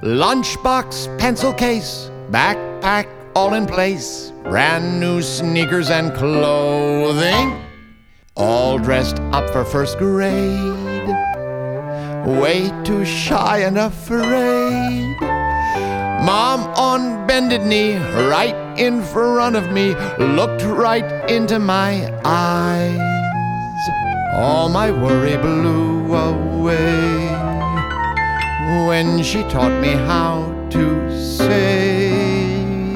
Lunchbox, pencil case, backpack, all in place. Brand new sneakers and clothing, all dressed up for first grade. Way too shy and afraid. Mom on bended knee, right in front of me, looked right into my eyes. All my worry blew away when she taught me how to say,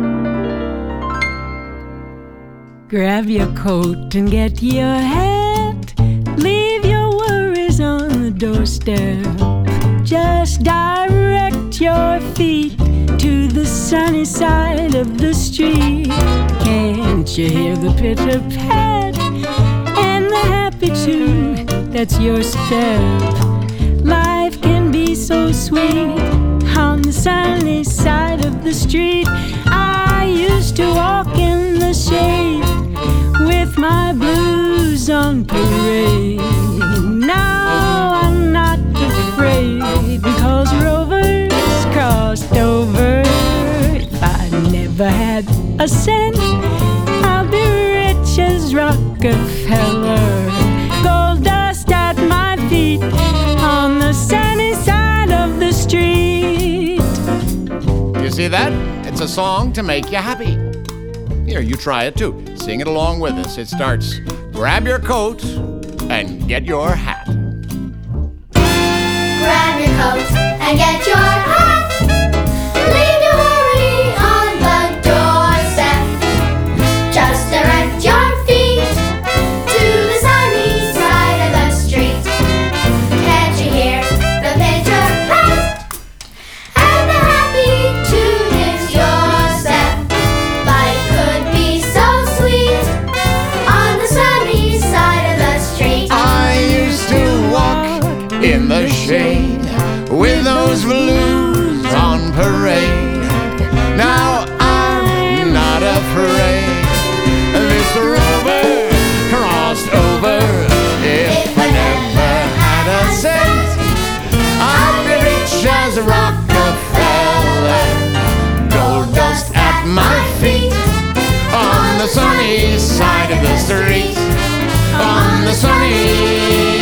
grab your coat and get your hat. Leave your worries on the doorstep. Just direct your feet to the sunny side of the street. Can't you hear the pitter-pat and the happy tune? That's your step. Life can be so sweet on the sunny side of the street. I used to walk in the shade with my blues on parade. Now I'm not afraid because Rover's crossed over. If I never had a cent, I'll be rich as Rockefeller. Gold dust at my feet on the sunny side of the street. you see that? It's a song to make you happy. Here, you try it too. Sing it along with us. It starts, grab your coat and get your hat. Grab your coat and get your hat. Leave your worry on the doorstep. Just direct your feet to the sunny side of the street. Can't you hear the pitter-pat and the happy tune is your step? Life could be so sweet on the sunny side of the street. I used to walk in the shade with those blues on parade. Now I'm not afraid. This Rover crossed over. If I never had a cent, I'd be rich as Rockefeller. Gold dust at my feet on the sunny side of the street. On the sunny